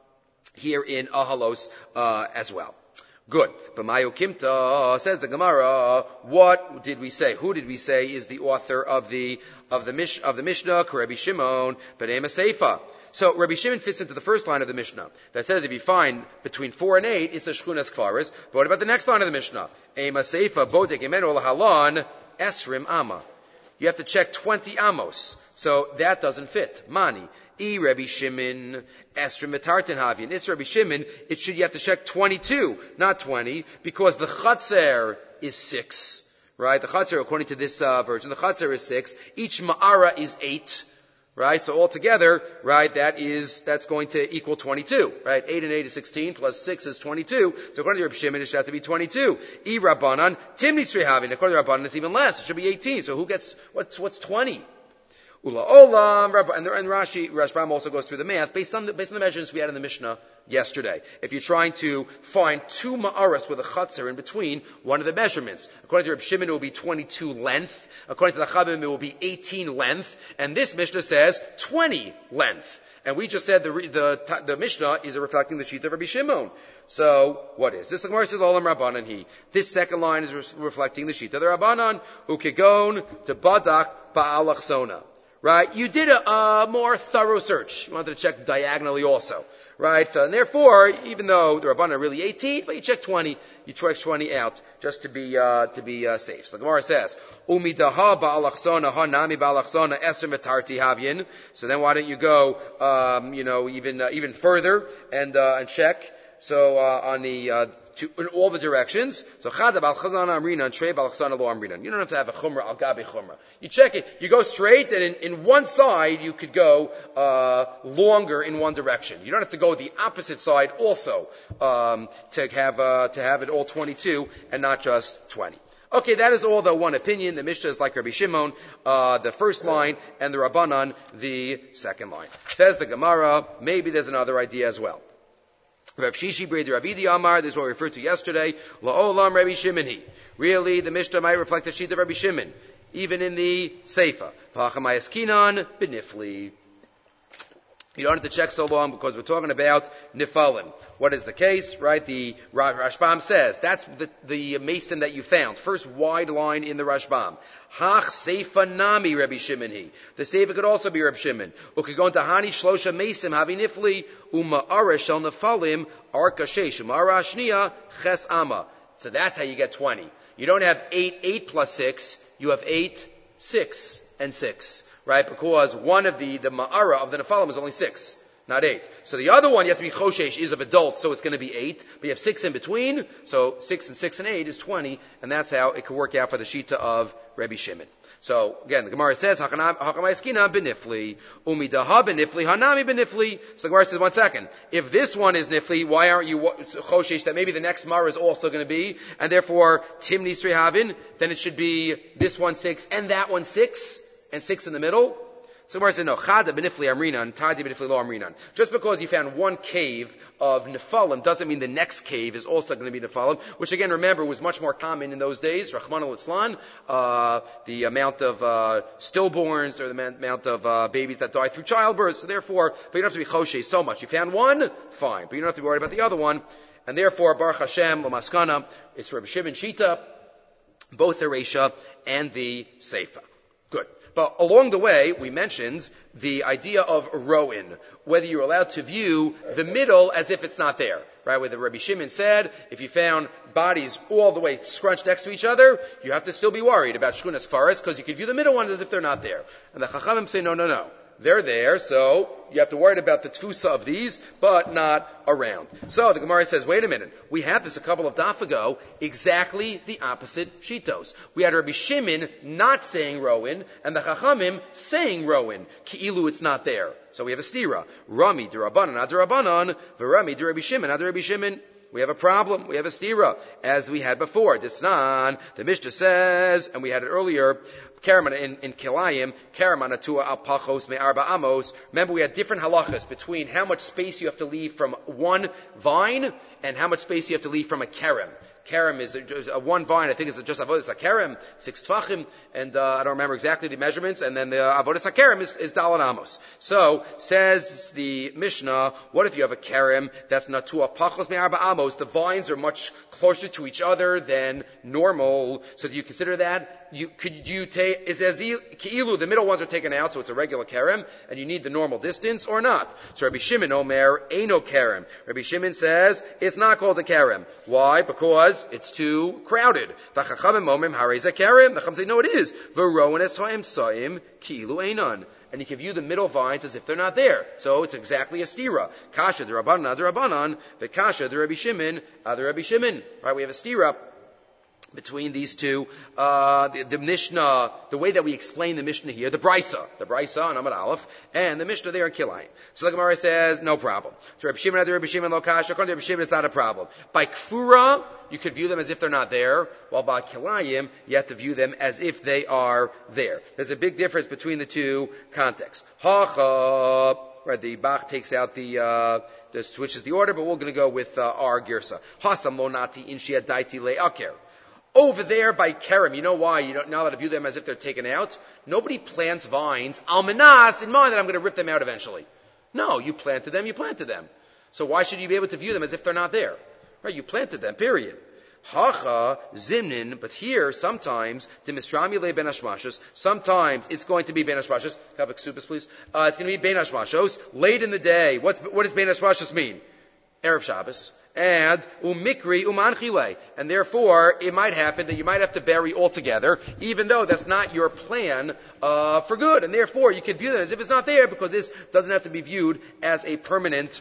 here in Ahalos as well. Good. But Mayo Kimta says the Gemara. What did we say? Who did we say is the author of the Mishnah? Rabbi Shimon, B'nei Seifa. So Rabbi Shimon fits into the first line of the Mishnah that says if you find between 4 and 8, it's a shchunas kfaris. But what about the next line of the Mishnah? Ema Seifa bodek imenu lahalan esrim ama. You have to check 20 amos. So that doesn't fit. Mani. I Rabbi Shimon, Esrim Metartin Havin. It's Rabbi Shimon, you have to check 22, not 20, because the Chatzer is 6, right? The Chatzer, according to this version, the Chatzer is 6. Each Ma'ara is 8, right? So altogether, right, that's going to equal 22, right? 8 and 8 is 16, plus 6 is 22. So according to Rabbi Shimon, it should have to be 22. I Rabbanan, Timni Havin. According to Rabbanan, it's even less. It should be 18. So who gets, what's 20? Ula olam, and Rashbam also goes through the math based on the measurements we had in the Mishnah yesterday. If you're trying to find 2 ma'aras with a chutzner in between one of the measurements, according to Reb Shimon it will be 22 length, according to the Chabim it will be 18 length, and this Mishnah says 20 length. And we just said the Mishnah is reflecting the sheet of Rabbi Shimon. So, what is this? The Gemara says, Olam Rabbanan he. This second line is reflecting the sheet of the Rabbanan, Ukegon to Badak Ba'alachsona. Right? You did a more thorough search. You wanted to check diagonally also. Right? And therefore, even though the Rabbanan are really 18, but you check 20, you check 20 out, just to be safe. So the Gemara says, Umidaha ba'alachsona, ha nami ba'alachsona, eser metarti havyin. So then why don't you go, even further and check. So, in all the directions. So, chada b'al-chazana amrinan, trei b'al-chazana lo amrinan. You don't have to have a chumrah al-gabe chumrah. You check it, you go straight, and in one side, you could go, longer in one direction. You don't have to go the opposite side also, to have it all 22 and not just 20. Okay, that is all the one opinion. The Mishnah is like Rabbi Shimon, the first line, and the Rabbanan, the second line. Says the Gemara, maybe there's another idea as well. Rav Shishi Brei Ravidi Amar, this is what we referred to yesterday. La'olam Rabbi Shimon he. Really, the Mishnah might reflect the sheet of Rabbi Shimon, even in the Seifa. V'hachamayas kinan b'nifli. You don't have to check so long because we're talking about nifalim. What is the case, right? The Rashbam says, that's the mason that you found. First wide line in the Rashbam. Hach seifa nami Rabbi Shimon he. The seifa could also be Rabbi Shimon. Ukigon tahani shlosha mesim havi nifli uma'ara shel nifalim arka sheish uma'ara ashniya ches ama. So that's how you get 20. You don't have 8 plus 6. You have 8, 6, and 6. Right? Because one of the ma'ara of the Nephalim is only 6, not 8. So the other one, you have to be choshesh, is of adults, so it's going to be 8. But you have 6 in between, so 6 and 8 is 20, and that's how it could work out for the Shita of Rabbi Shimon. So again, the Gemara says, "Hakamai eskina benifli, umidaha benifli, hanami benifli." So the Gemara says, one second. If this one is nifli, why aren't you choshesh that maybe the next Mara is also going to be, and therefore Timni Srihavin? Then it should be this one 6 and that one 6 and 6 in the middle. So Gemara says, no, chada benifli amrinan, tadi benifli lo amrinan. Just because you found one cave of Nephalim doesn't mean the next cave is also going to be Nephalim, which again, remember, was much more common in those days. Rahman al-Islan, the amount of stillborns or the amount of babies that die through childbirth. So therefore, but you don't have to be choshe so much. You found one, fine, but you don't have to be worried about the other one. And therefore, Baruch Hashem, Lamaskana, it's Rabbi Shimon Shita, both the Reisha and the Seifa. Good. But along the way, we mentioned the idea of ro'in, whether you're allowed to view the middle as if it's not there, right? Where the Rabbi Shimon said, if you found bodies all the way scrunched next to each other, you have to still be worried about Shkunas Fares, because you could view the middle ones as if they're not there. And the Chachamim say, no. They're there, so you have to worry about the tfusa of these, but not around. So the Gemara says, wait a minute, we had this a couple of daf ago, exactly the opposite shitos. We had Rabbi Shimon not saying ro'in, and the Chachamim saying ro'in, ki'ilu it's not there. So we have a stira. Rami d'Rabbanan ad d'Rabbanan, v'Rami d'Rabbi Shimon ad d'Rabbi Shimon. We have a problem. We have a stira, as we had before. Disnan, the Mishnah says, and we had it earlier, Karaman in Kilayim, Karaman atua al pachos me arba amos. Remember, we had different halachas between how much space you have to leave from one vine and how much space you have to leave from a kerem. Kerem is a one vine, I think it's just avodas hakerem, 6 tfachim, and I don't remember exactly the measurements, and then the avodas hakerem is dalad amos. So, says the Mishnah, what if you have a kerem that's natua pachos me'arba amos, the vines are much closer to each other than normal, so do you consider that? Is as ki'ilu, the middle ones are taken out, so it's a regular kerem, and you need the normal distance, or not? So Rabbi Shimon Omer, Eino kerem. Rabbi Shimon says, it's not called a kerem. Why? Because it's too crowded. The Chacham say, no, it is. And you can view the middle vines as if they're not there. So it's exactly a stira. Kasha d'Rabbanan d'Rabbanan, v'kasha d'Rabbi Shimon d'Rabbi Shimon. Right? We have a stira between these two. The Mishnah, the way that we explain the Mishnah here, the Brisa on Amud Aleph, and the Mishnah there in Kilayim. So the Gemara says, no problem. So Rabbi Shimon, Rabbi Shimon, lo kasha, according to Rabbi Shimon, it's not a problem. By Kfura, you could view them as if they're not there, while by Kilayim, you have to view them as if they are there. There's a big difference between the two contexts. Hacha, right, the Bach takes out switches the order, but we're going to go with our girsa. Hasam lo nati inshia daiti le'aker. Over there by Kerem, you know why? You don't now that I view them as if they're taken out. Nobody plants vines, almanas, in mind that I'm going to rip them out eventually. No, you planted them. So why should you be able to view them as if they're not there? Right, you planted them, period. Hacha, zimnin, but here, sometimes, demisramile ben hashmashos, sometimes it's going to be ben hashmashos. Have a ksubis, please. It's going to be ben hashmashos, late in the day. What does ben hashmashos mean? Erev Shabbos. And umikri umanchile, and therefore it might happen that you might have to bury altogether, even though that's not your plan for good, and therefore you can view that as if it's not there, because this doesn't have to be viewed as a permanent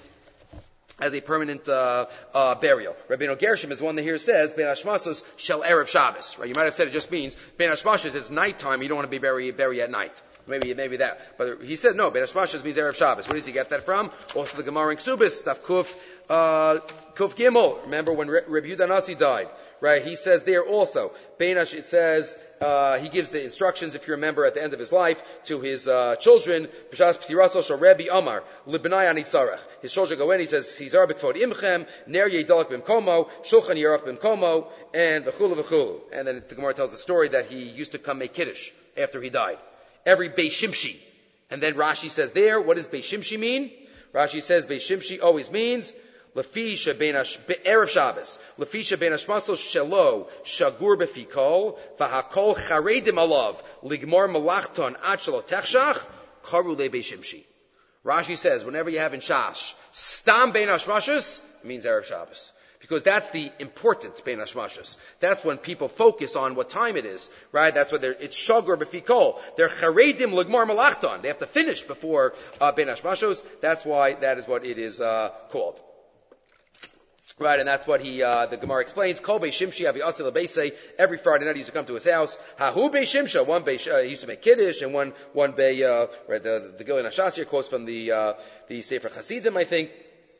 burial. Rabbeinu Gershom is the one that here says Ben Hashmasos shel Erev Shabbos. Right? You might have said it just means Ben Hashmasos. It's nighttime. You don't want to be buried at night. Maybe that. But he said no. Ben Hashmashas means Erev Shabbos. Where does he get that from? Also the Gemara in Ksubis, Daf Kuf Gimel. Remember when Rabbi Yehuda Nasi died, right? He says there also. It says he gives the instructions, if you remember, at the end of his life to his children. B'shas p'tiraso shel Rabbi Amar libnai anitzarech. His children go in. He says Cesar b'kvod imchem ner yedalak b'mkomo shulchan yerach b'mkomo and v'chulu v'chulu. And then the Gemara tells the story that he used to come make kiddush after he died. Every Beis Shimshi. And then Rashi says there, what does Beis Shimshi mean? Rashi says Beis Shimshi always means Lefisha ben Erev Shabbos. Lefisha ben Hashmasos shelo shagur befikol v'hakol charedim alav ligmor malachton ad shelo techshach karu le Beis Shimshi. Rashi says whenever you have in Shash stam ben Hashmashos, it means Erev Shabbos. Because that's the important Ben Hashmashos. That's when people focus on what time it is, right? That's what it's Shagur B'fikol. They're Charedim L'gmar Malachton. They have to finish before Ben Hashmashos. That's why that is what it is called. Right, and that's what the Gemara explains. Kol Bei Shimshi Avi Asel Beisei. Every Friday night he used to come to his house. Hahu Bei Shimsha. One Bei, he used to make Kiddush, and one Bei, right, the Gilin Ashasir quotes from the Sefer Hasidim, I think.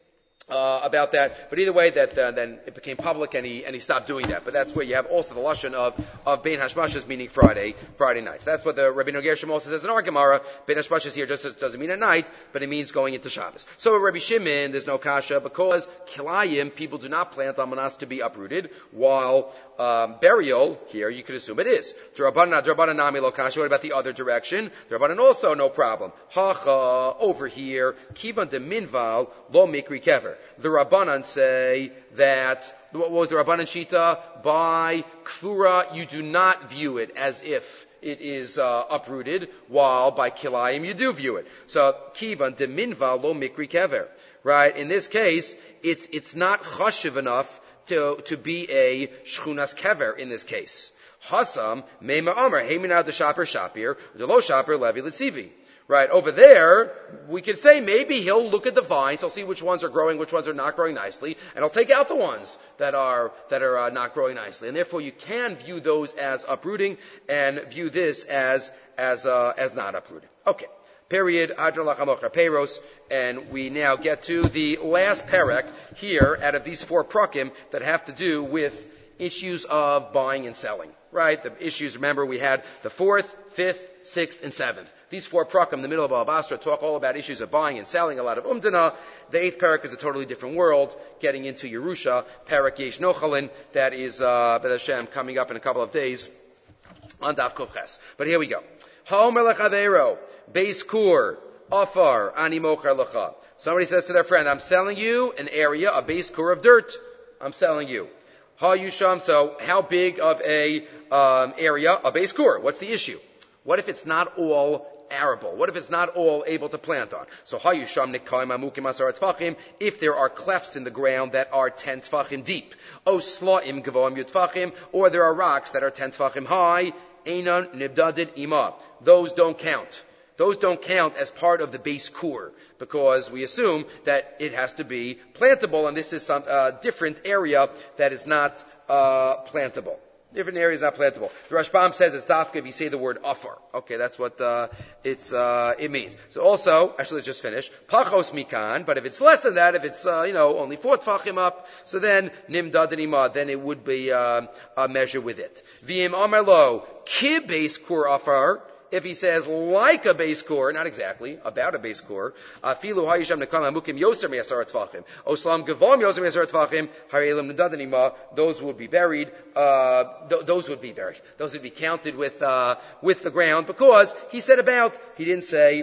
About that, but either way, that then it became public, and he stopped doing that. But that's where you have also the lashon of bein hashmashas, meaning Friday nights. That's what the Rabbeinu Gershom also says in our Gemara. Bein hashmashas here just doesn't mean at night, but it means going into Shabbos. So with Rabbi Shimon, there's no kasha because kilayim, people do not plant almanas to be uprooted, while burial here you could assume it is. Drabanan nami lo kasha. What about the other direction? Drabanan also no problem. Hacha over here kivan de minval lo mikri kever. The Rabbanan say that, what was the Rabbanan Shita? By Kfura, you do not view it as if it is uprooted, while by Kilayim you do view it. So, Kivan de Minva lo Mikri Kever. Right? In this case, it's not chashiv enough to be a Shchunas Kever in this case. Hasam, Meima Amar, Heminah de Shaper Shapir, de Lo Shaper Levi Litzivi. Right, over there, we could say maybe he'll look at the vines, he'll see which ones are growing, which ones are not growing nicely, and he'll take out the ones that are not growing nicely. And therefore you can view those as uprooting and view this as not uprooting. Okay. Period. Adra lachamocha peiros. And we now get to the last perek here out of these 4 prakim that have to do with issues of buying and selling. Right? The issues, remember, we had the 4th, 5th, 6th, and 7th. These 4 prakim in the middle of Bava Basra talk all about issues of buying and selling, a lot of umdana. The 8th parak is a totally different world, getting into Yerusha, parak Yesh Nochalin, that is, B'ez Hashem, coming up in a couple of days on Daf Kuf Ches. But here we go. Ha'omer lechaveiro, beis kur, afar, ani mocher lecha. Somebody says to their friend, I'm selling you an area, a beis kur of dirt. I'm selling you. Ha'yusham, so how big of a area, a beis kur? What's the issue? What if it's not all arable? What if it's not all able to plant on? So hayusham nikaim amukim asar tfachim, if there are clefts in the ground that are 10 tfachim deep. O slaim gavoim yutfachim, or there are rocks that are 10 tfachim high, einan nibdadid ima. Those don't count. Those don't count as part of the beis kur, because we assume that it has to be plantable, and this is some different area that is not plantable. Different areas not plantable. The Rashbam says it's dafka if you say the word afar. Okay, that's what it means. So also, actually let's just finish. Pachos mikan, but if it's less than that, if it's only 4 tfachim up, so then nimdad anima, then it would be a measure with it. V'im amar lo ki beis kur afar. If he says like a beis kur, not exactly, about a beis kur, afilu hayisham nekam amukim yoser me'asar tvachim, oslam gavom yoser me'asar tvachim, harelim nedadanima, those would be buried, those would be counted with the ground, because he said about, he didn't say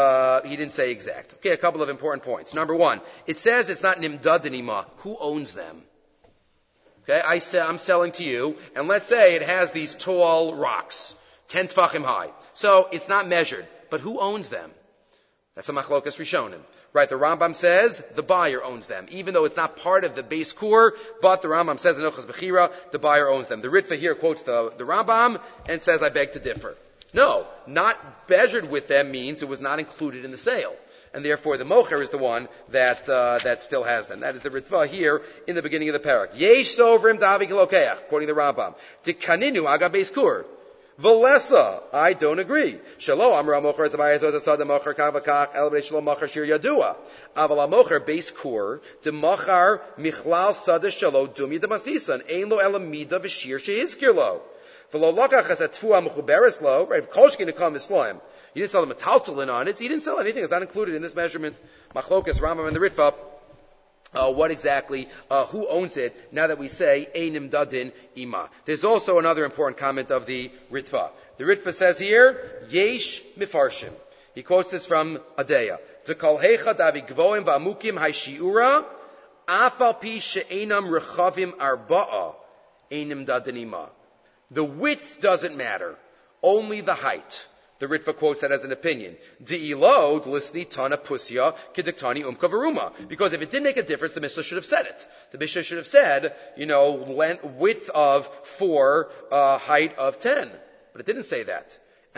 exact. Okay, a couple of important points. Number 1, it says it's not nimdadanima. Who owns them? Okay, I'm selling to you, and let's say it has these tall rocks, 10 tfachim high. So it's not measured, but who owns them? That's a machlokas rishonim. Right, the Rambam says the buyer owns them, even though it's not part of the beis kur, but the Rambam says in Ilchos Bechira, the buyer owns them. The Ritva here quotes the Rambam and says, I beg to differ. No, not measured with them means it was not included in the sale. And therefore the mocher is the one that still has them. That is the Ritva here in the beginning of the parak. Yesh sovrim davi kilokeach, quoting the Rambam. Tikaninu aga beis kur. Velesa, I don't agree. Shalo amra mocher zabayis osasada mocher kavakach elbei shlo mocher shir yadua. Aval mocher beis kur de mocher michlal sada shalo dumi de mastisan ein lo elamida v'shir shehizkir lo. V'lo lokach as a tfua mechuberes lo. Right, kolshkin to come Islam. He didn't sell the metaltalin on it. So he didn't sell anything. It's not included in this measurement. Machlokas Rambam and the Ritva. What exactly, who owns it, now that we say, Einim Dadin Ima. There's also another important comment of the Ritva. The Ritva says here, Yesh Mifarshim. He quotes this from Adeya. T'kol hecha davi gvoim v'amukim haishiura, afal pi she'enam rechavim arba'a, Einim Dadin Ima. The width doesn't matter, only the height. The Ritva quotes that as an opinion. De'ilo, l'sni tana pusya, kidiktani umkavaruma. Because if it didn't make a difference, the Mishnah should have said it. The Mishnah should have said, width of 4, height of 10. But it didn't say that.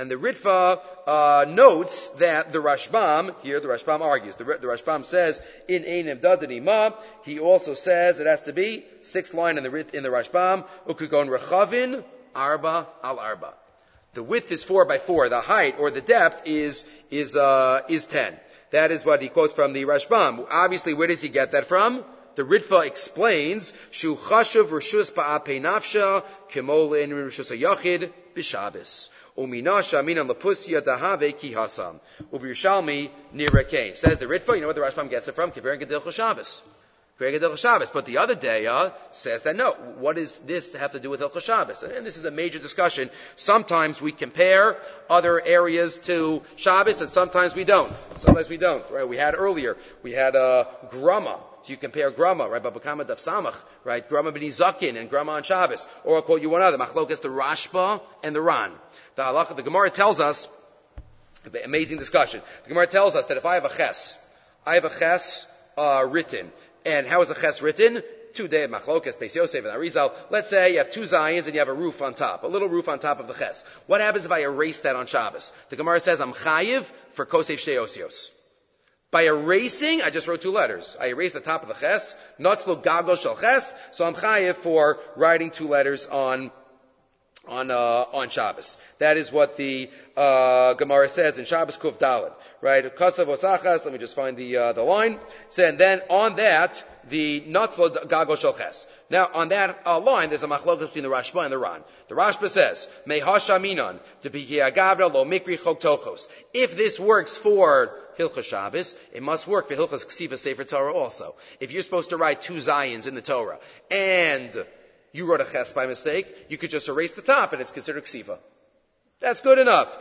And the Ritva notes that the Rashbam, here the Rashbam argues, the Rashbam says, in Einim Dadani Ma, he also says it has to be, sixth line in the Rashbam, Ukugon Rechavin, Arba al Arba. The width is 4 by 4, the height or the depth is 10. That is what he quotes from the Rashbam. Obviously, where does he get that from? The Ritva explains, Shu chashuv rishus ba'apei nafsha, kemo le'en rishus ha'yachid, b'shabes. Uminasha minan lapusya dahave ki hasam. Ubiyushalmi nirakain. Says the Ritva, you know what the Rashbam gets it from? Comparing Gedil Shabbos. But the other day says that no, what does this have to do with Hilchos Shabbos? And this is a major discussion. Sometimes we compare other areas to Shabbos, and sometimes we don't. Right? We had Grama. So you compare Grama, right? Babakama Daf Samach, right? Grama B'ni Zakin and Grama on Shabbos. Or I'll quote you one other, Machlokas the Rashba and the Ran. The Gemara tells us, amazing discussion. The Gemara tells us that if I have a ches written. And how is a ches written? 2 day of Machlokas, Beis Yosef and Arizal. Let's say you have 2 zayins and you have a roof on top, a little roof on top of the ches. What happens if I erase that on Shabbos? The Gemara says I'm chayiv for kosef shtei osios. By erasing, I just wrote 2 letters. I erased the top of the ches, notzlo gago shel ches, so I'm chayiv for writing 2 letters on Shabbos. That is what the Gemara says in Shabbos Kuf Daled, right? Kasav osachas. Let me just find the line. So, and then on that, the natzlo gago shel ches. Now on that line, there's a machlokas between the Rashba and the Ran. The Rashba says, mehashaminan debihiagavra lo mikri chok tochos. If this works for Hilchos Shabbos, it must work for Hilchos Ksiva Sefer Torah also. If you're supposed to write 2 zayins in the Torah and you wrote a ches by mistake, you could just erase the top and it's considered ksiva. That's good enough.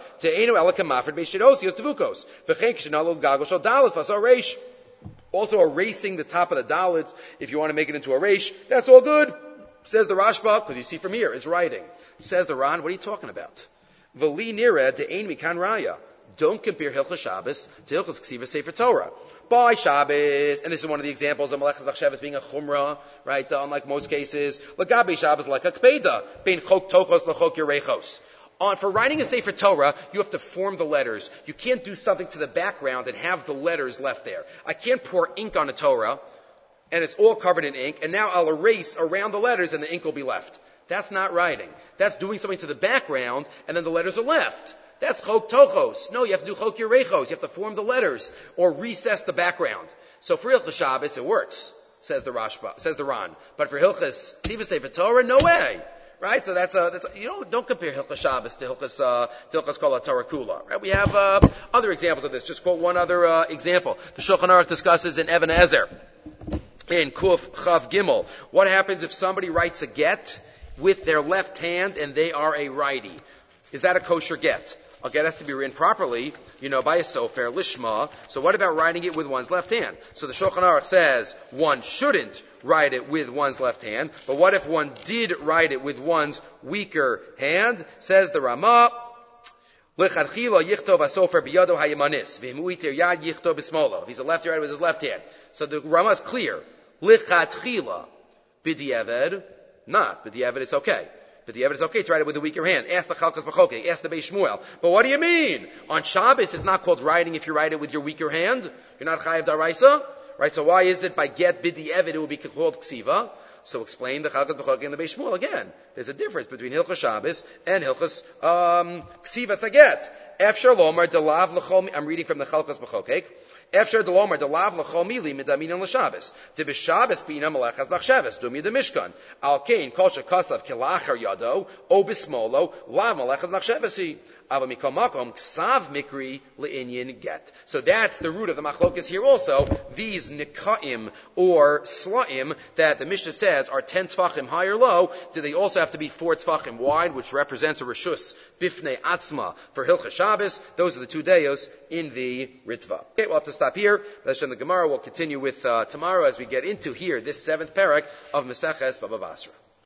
Also erasing the top of the daleds, if you want to make it into a reish, that's all good. Says the Rashba, because you see from here, it's writing. Says the Ran, what are you talking about? V'li nira de'ein mikan raya. Don't compare Hilchos Shabbos to Hilchos Ksiva Sefer Torah. By Shabbos, and this is one of the examples of Melechas Machshavas being a chumrah, right? Unlike most cases, Lagabe Shabbos like a kpeda, bein chok tochos lechok yerechos. For writing a Sefer Torah, you have to form the letters. You can't do something to the background and have the letters left there. I can't pour ink on a Torah, and it's all covered in ink, and now I'll erase around the letters and the ink will be left. That's not writing. That's doing something to the background, and then the letters are left. That's chok tochos. No, you have to do chok yerechos. You have to form the letters or recess the background. So for Hilchos Shabbos, it works, says the Rashba, says the Ran. But for Hilchos Ksiva Sefer Torah, no way. Right? So that's don't compare Hilchos Shabbos to Hilchos Kol HaTorah Kula. Right? We have other examples of this. Just quote one other example. The Shulchan Aruch discusses in Even Ezer, in Kuf Chav Gimel. What happens if somebody writes a get with their left hand and they are a righty? Is that a kosher get? A get has to be written properly, by a sofer, lishma. So what about writing it with one's left hand? So the Shulchan Aruch says one shouldn't write it with one's left hand. But what if one did write it with one's weaker hand? Says the Ramah, Lechatchila yichtov hasofer biyado hayamanis, v'himuiter yad yichtov b'smola. If he's a lefty, write with his left hand. So the Ramah is clear. Lechatchila b'diavad, not b'diavad. It's okay. But the evidence is okay to write it with a weaker hand. Ask the Chalkas B'chokek, ask the Beis Shmuel. But what do you mean? On Shabbos, it's not called writing if you write it with your weaker hand. You're not Chayav Daraisa. Right? So why is it by get bid the Evid it would be called Ksiva? So explain the Chalkas B'chokek and the Beis Shmuel again. There's a difference between Hilchos Shabbos and Hilchos Ksiva Saget. Efshar Lomar Delav L'chol. I'm reading from the Chalkas B'chokek. Efshar Delomar Delav L'chol Mili Midamin L'Shabbos. De B'Shabbos Bina Melechas Machshavas Dumi De Mishkan. Al Kain Kol Shekasav Kilachar Yado O Bismolo Lav Melechas Machshavasi. Ava Mikol Makom Ksav Mikri Le'inyin Get. So that's the root of the machlokas here also. These nikaim or slaim that the Mishnah says are 10 tfachim high or low, do they also have to be 4 tfachim wide, which represents a reshus bifnei atzma for Hilchos Shabbos? Those are the 2 dayos in the Ritva. Okay, we'll have to stop here. The Gemara will continue with tomorrow as we get into here this 7th parak of Maseches Baba Basra.